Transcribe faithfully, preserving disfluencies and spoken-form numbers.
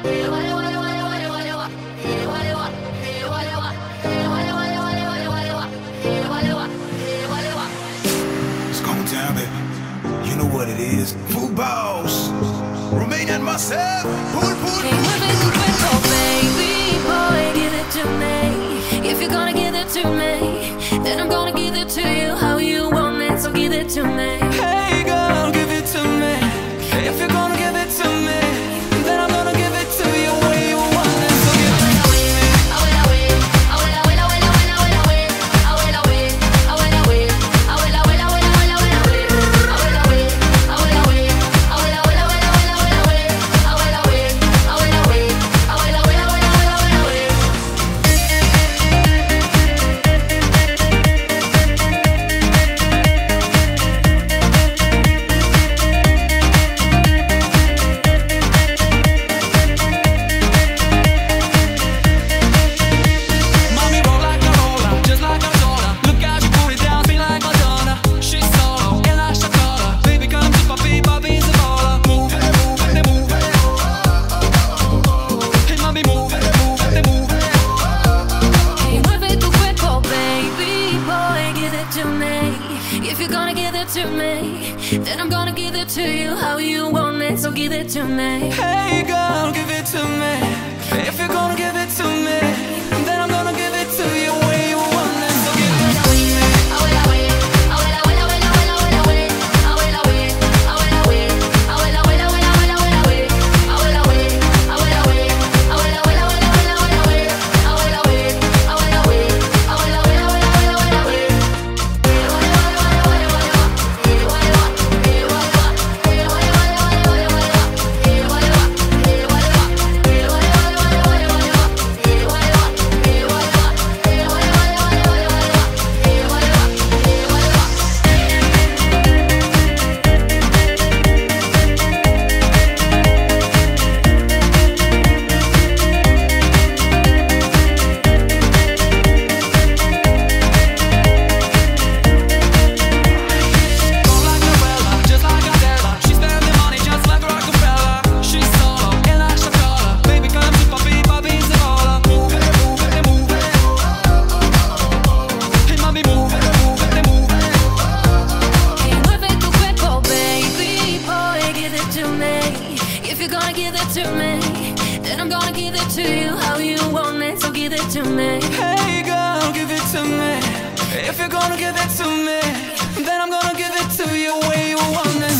It's going down, baby. You know what it is. Full boss. Romanian myself. Pull, pull. Hey, moving the cuerpo, baby boy, give it to me. If you're gonna give it to me, then I'm gonna give it to you how you want it. So give it to me. Hey girl, give it to me. If you're gonna give it to me, then I'm gonna give it to you way you want it. So give it to me. If you're gonna give it to me, then I'm gonna give it to you how you want it. So give it to me. Hey girl, give it to me. If you're gonna give it to me, then I'm gonna give it to you way you want it. So give it to me. If you're gonna give it to me, then I'm gonna give it to you how you want it. So give it to me. Hey girl, give it to me. If you're gonna give it to me, then I'm gonna give it to you way you want it.